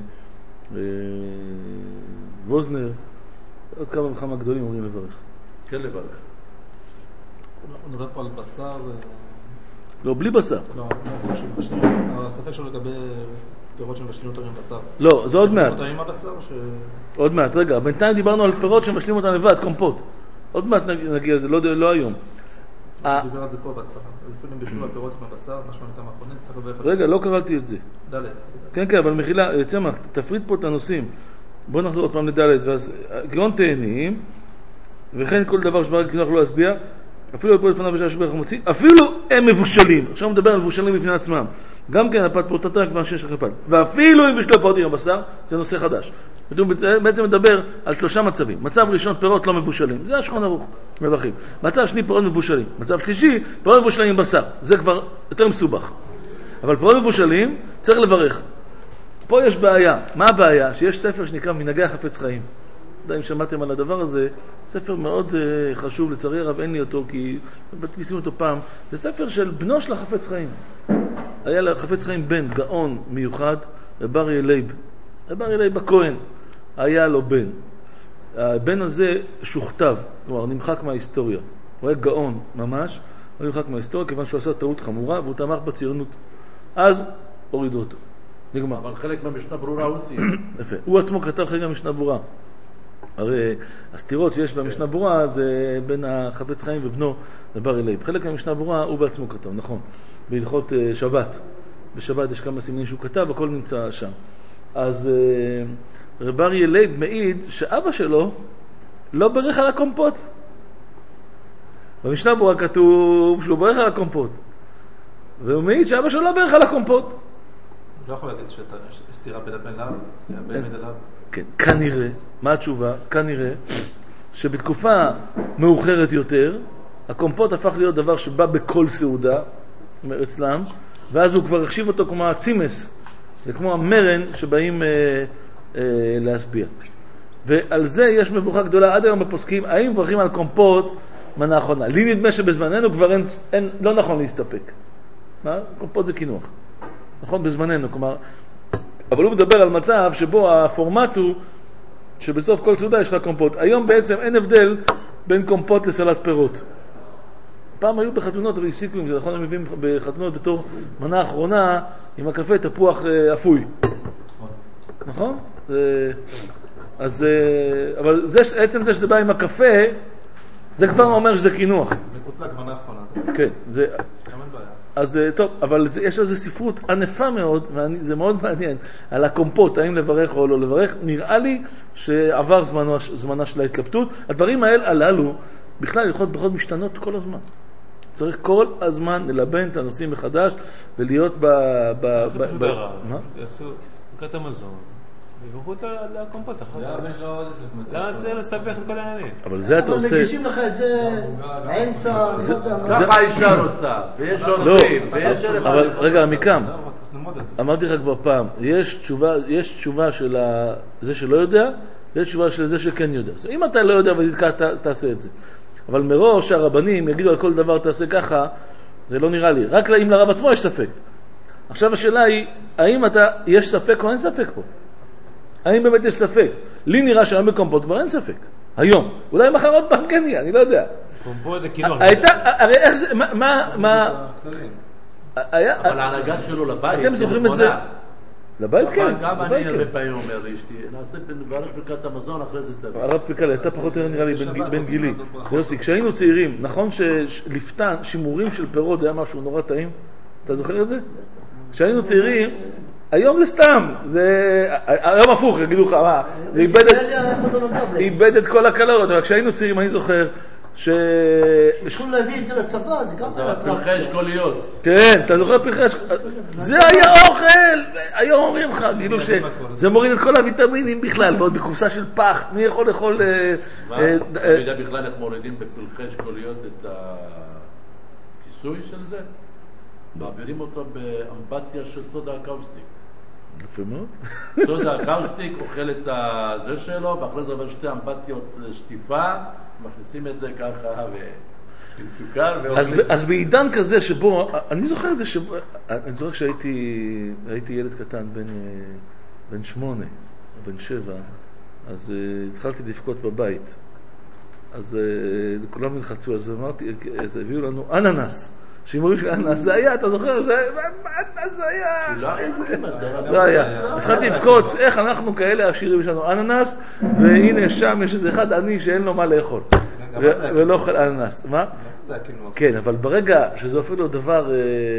ווזנר, עוד כמה וכמה גדולים אומרים לברך. כן לברך. הוא נדבר פה על בשר. לא, בלי בשר. לא, הספק שלו לגבי פירות שמשלים אותם עם בשר. לא, זה עוד מעט. עם הבשר ש... עוד מעט, רגע, בינתיים דיברנו על פירות שמשלים אותם לבד, קומפוט. עוד מעט נגיע לזה, לא היום. דיבר על זה פה בהתחלה. אז אפילו בשביל הפירות עם הבשר, משהו מטעם האחרונים, צריך לברך. רגע, לא קראתי את זה. ד'. כן, כן, אבל מחילה, צמח, תפריד פה את הנושאים. בואו נחזור עוד פעם לד' ואז, כגון תאנים, וכן כל דבר שברך כנוח לא להשביע, אפילו לפעול לפניו בשעה שברך המוציא, אפילו הם מבושלים. עכשיו מדבר על מבושלים בפני עצמם. גם כן הפת פרוטתה כבר שש אחרי פת. ואפילו אם בשלו פירות עם הבשר, זה נושא חדש. בעצם מדבר על שלושה מצבים. מצב ראשון, פירות לא מבושלים. זה השולחן ערוך, מברכים. מצב שני, פירות מבושלים. מצב שלישי, פירות מבושלים עם בשר. זה כבר יותר מסובך. אבל פירות מבושלים צריך לברך. פה יש בעיה. מה הבעיה? שיש ספר שנקרא מנהגי החפץ חיים. לא יודע אם שמעתם על הדבר הזה, ספר מאוד uh, חשוב, לצערי הרב אין לי אותו, כי מדפיסים אותו פעם. זה ספר של בנו של החפץ חיים. היה לחפץ חיים בן, גאון מיוחד, רב אריה לייב. רב אריה לייב הכהן, היה לו בן. הבן הזה שוכתב, כלומר נמחק מההיסטוריה. הוא היה גאון ממש, הוא נמחק מההיסטוריה, כיוון שהוא עשה טעות חמורה, והוא תמך בציונות. אז הורידו אותו. נגמר. אבל חלק מהמשנה ברורה הוא סיים. יפה. הוא עצמו כתב חלק מהמשנה ברורה. הרי הסתירות שיש במשנה ברורה זה בין החפץ חיים ובנו רב אריה לייב. חלק מהמשנה ברורה הוא בעצמו כתב, נכון. בהלכות שבת. בשבת יש כמה סימנים שהוא כתב, הכל נמצא שם. אז רב אריה לייב מעיד שאבא שלו לא ברך על הקומפוט. במשנה ברורה כתוב שהוא ברך על הקומפוט. והוא מעיד שאבא שלו לא ברך על הקומפוט. לא יכול להגיד שיש סתירה בין הבן לאב, הבן מדליו. כן, כנראה, מה התשובה? כנראה שבתקופה מאוחרת יותר, הקומפוט הפך להיות דבר שבא בכל סעודה, אצלם, ואז הוא כבר החשיב אותו כמו הצימס, זה כמו המרן שבאים אה, אה, להסביע. ועל זה יש מבוכה גדולה עד היום בפוסקים, האם מברכים על קומפוט מנה אחרונה? לי נדמה שבזמננו כבר אין, אין, לא נכון להסתפק. מה? קומפוט זה קינוח. נכון? בזמננו, כלומר, אבל הוא מדבר על מצב שבו הפורמט הוא שבסוף כל סעודה יש לך קומפוט. היום בעצם אין הבדל בין קומפוט לסלט פירות. פעם היו בחתונות, אבל הפסיקו עם זה, נכון? הם מביאים בחתונות בתור מנה אחרונה עם הקפה תפוח אפוי. נכון? אז, אבל זה, עצם זה שזה בא עם הקפה, זה כבר אומר שזה קינוח. מקוצלק מנה אחרונה. כן, זה... גם אין בעיה. אז טוב, אבל יש לזה ספרות ענפה מאוד, וזה מאוד מעניין, על הקומפוט, האם לברך או לא לברך. נראה לי שעבר זמנו, זמנה של ההתלבטות. הדברים האלה הללו, בכלל יכולות בכל משתנות כל הזמן. צריך כל הזמן ללבן את הנושאים מחדש, ולהיות ב... ב... פשוט הרע. יעשו ברכת המזון, ויברכו את הקומפוט אחר. למה זה לסבך את כל העניינים? אבל זה אתה עושה... אבל מגישים לך את זה האמצע... ככה האישה רוצה, ויש אורחים, ויש... אבל רגע, עמיקם, אמרתי לך כבר פעם, יש תשובה של זה שלא יודע, ויש תשובה של זה שכן יודע. אם אתה לא יודע ותתקע, תעשה את זה. אבל מראש הרבנים יגידו על כל דבר תעשה ככה, זה לא נראה לי. רק אם לרב עצמו יש ספק. עכשיו השאלה היא, האם אתה, יש ספק או אין ספק פה? האם באמת יש ספק? לי נראה שהיום בקומפוט כבר אין ספק. היום. אולי מחר עוד פעם כן יהיה, אני לא יודע. קומפוט זה כאילו... הייתה, הרי איך זה, מה, מה... אבל ההנהגה שלו לבית... אתם זוכרים את זה? לבית כן. גם אני הרבה פעמים אומר לאשתי, נעשה ברך ברכת המזון, אחרי זה תביא. הרב פיקל, הייתה פחות נראה לי בן גילי. יוסי, כשהיינו צעירים, נכון שלפתן, שימורים של פירות, זה היה משהו נורא טעים? אתה זוכר את זה? כשהיינו צעירים, היום זה סתם, היום הפוך, יגידו לך, מה, זה איבד את כל הקלוריות, אבל כשהיינו צעירים אני זוכר ש... יכולים להביא את זה לצבא, זה גם... פרחי אשכוליות. כן, אתה זוכר פרחי אשכוליות? זה היה אוכל! היום אומרים לך, כאילו שזה מוריד את כל הוויטמינים בכלל, ועוד בקופסה של פח, מי יכול לאכול... מה? אתה יודע בכלל איך מורידים בפרחי אשכוליות את הכיסוי של זה? מעבירים אותו באמבטיה של סודה הקאוסטיק. יפה מאוד. סודה הקאוסטיק אוכל את זה שלו, ואחרי זה עובר שתי אמבטיות שטיפה, מכניסים את זה ככה עם סוכר ואוכלים. אז בעידן כזה שבו, אני זוכר את זה שבו, אני זוכר כשהייתי ילד קטן בן שמונה, בן שבע, אז התחלתי לבכות בבית. אז כולם נלחצו, אז אמרתי, אז הביאו לנו אננס. שימורים של אננס, זה היה, אתה זוכר? זה היה, לא היה. התחלתי לבכות, איך אנחנו כאלה עשירים שלנו אננס, והנה שם יש איזה אחד עני שאין לו מה לאכול. ולא אוכל אננס. מה? כן, אבל ברגע שזה הופך לו דבר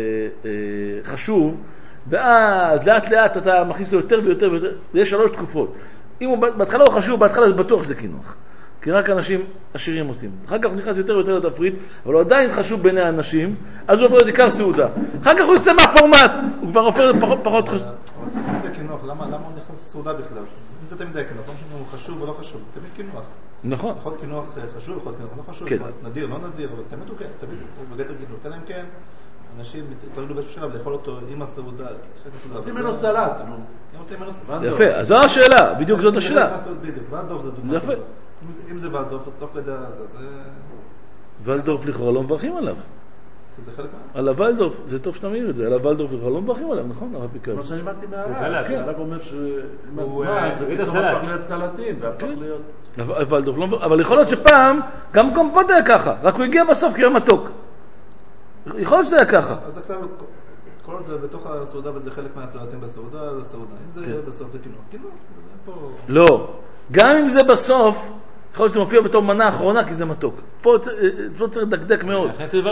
חשוב, ואז לאט לאט אתה מכניס לו יותר ויותר ויותר, יש שלוש תקופות. אם הוא בהתחלה הוא חשוב, בהתחלה זה בטוח זה קינוח. כי רק אנשים עשירים עושים. אחר כך הוא נכנס יותר ויותר לתפריט, אבל הוא עדיין חשוב בעיני האנשים, אז הוא עובר את עיקר סעודה. אחר כך הוא יוצא מהפורמט, הוא כבר עובר פחות חשוב. אם זה קינוח, למה הוא נכנס לסעודה בכלל? אם זה תמיד קינוח, לא משנה אם הוא חשוב או לא חשוב, תמיד קינוח. נכון. יכול להיות קינוח חשוב, יכול להיות קינוח לא חשוב, נדיר, לא נדיר, אבל תמיד הוא כן, תמיד הוא בגדר קינוח. אלא אם כן, אנשים יתרגלו באיזשהו שלב לאכול אותו עם הסעודה. עושים ממנו סלט. יפה, אז זו השאלה, בדיוק זאת השאלה. זה יפה. אם זה ולדורף, אז תוך כדי זה... ולדורף לכאורה לא מברכים עליו. זה חלק מה? על הוולדורף, זה טוב שאתה מעיר את זה, על הוולדורף לכאורה לא מברכים עליו, נכון? הרב פיקר. מה שאני אמרתי מהרב, הרב אומר שעם הזמן זה פתאום הפך להיות סלטים, והפך להיות... ולדורף לא מברכים, אבל יכול להיות שפעם גם קומפוט היה ככה, רק הוא הגיע בסוף כי היה מתוק. יכול להיות שזה היה ככה. אז הכלל, כל עוד זה בתוך הסעודה וזה חלק מהסלטים בסעודה, זה סעודה. אם זה יהיה בסוף זה קינוח, קינוח, זה פה... לא, גם אם זה בסוף, יכול להיות שזה מופיע בתור מנה האחרונה כי זה מתוק. פה צריך לדקדק מאוד.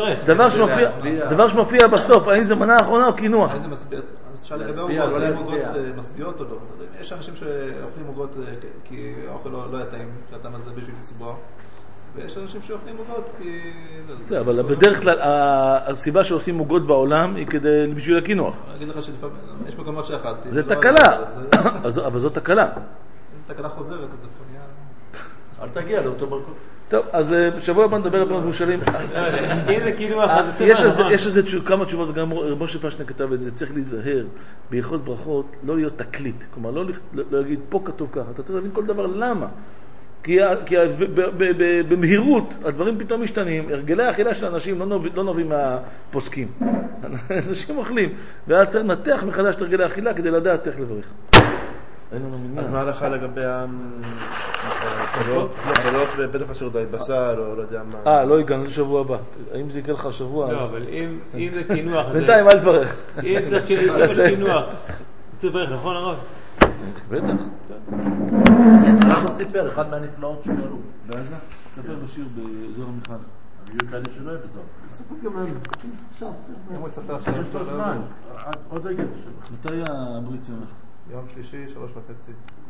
דבר שמופיע בסוף, האם זה מנה האחרונה או קינוח? האם זה מסביר? אז אפשר לגבי עוגות, האם עוגות מסביעות או לא? יש אנשים שאוכלים עוגות כי האוכל לא היה טעים, שאתה מזה בשביל לסבוע. ויש אנשים שאוכלים עוגות כי... זה, אבל בדרך כלל הסיבה שעושים עוגות בעולם היא כדי בשביל הקינוח. אני אגיד לך שלפעמים, יש מקומות שאכלתי. זה תקלה, אבל זו תקלה. תקלה חוזרת, אז זה כבר נהיה... אל תגיע לאותו ברקות. טוב, אז שבוע הבא נדבר על פרק ירושלים. אם זה קינוח, יש איזה כמה תשובות, וגם רב משה פשטן כתב את זה, צריך להיזהר בהלכות ברכות, לא להיות תקליט. כלומר, לא להגיד, פה כתוב ככה, אתה צריך להבין כל דבר למה. כי במהירות הדברים פתאום משתנים, הרגלי האכילה של אנשים לא נובעים מהפוסקים. אנשים אוכלים, ואז צריך לנתח מחדש את הרגלי האכילה כדי לדעת איך לברך. אז מה הלכה לגבי הפעולות בפתח הסעודה, בשר או לא יודע מה? אה, לא הגענו לשבוע הבא. האם זה יקרה לך שבוע? לא, אבל אם זה קינוח... בינתיים, אל תברך. אם זה קינוח, צריך לברך, נכון הרב? בטח. אנחנו סיפר, אחד מהנפלאות שקרו. באיזה? ספר בשיר באזור המחד. היו כאלה שלא יבזור. ספר גם לנו. עכשיו. אם הוא יספר עכשיו... יש לו זמן. עוד רגע תשמע. מתי הברית צמח? יום שלישי, שלוש וחצי.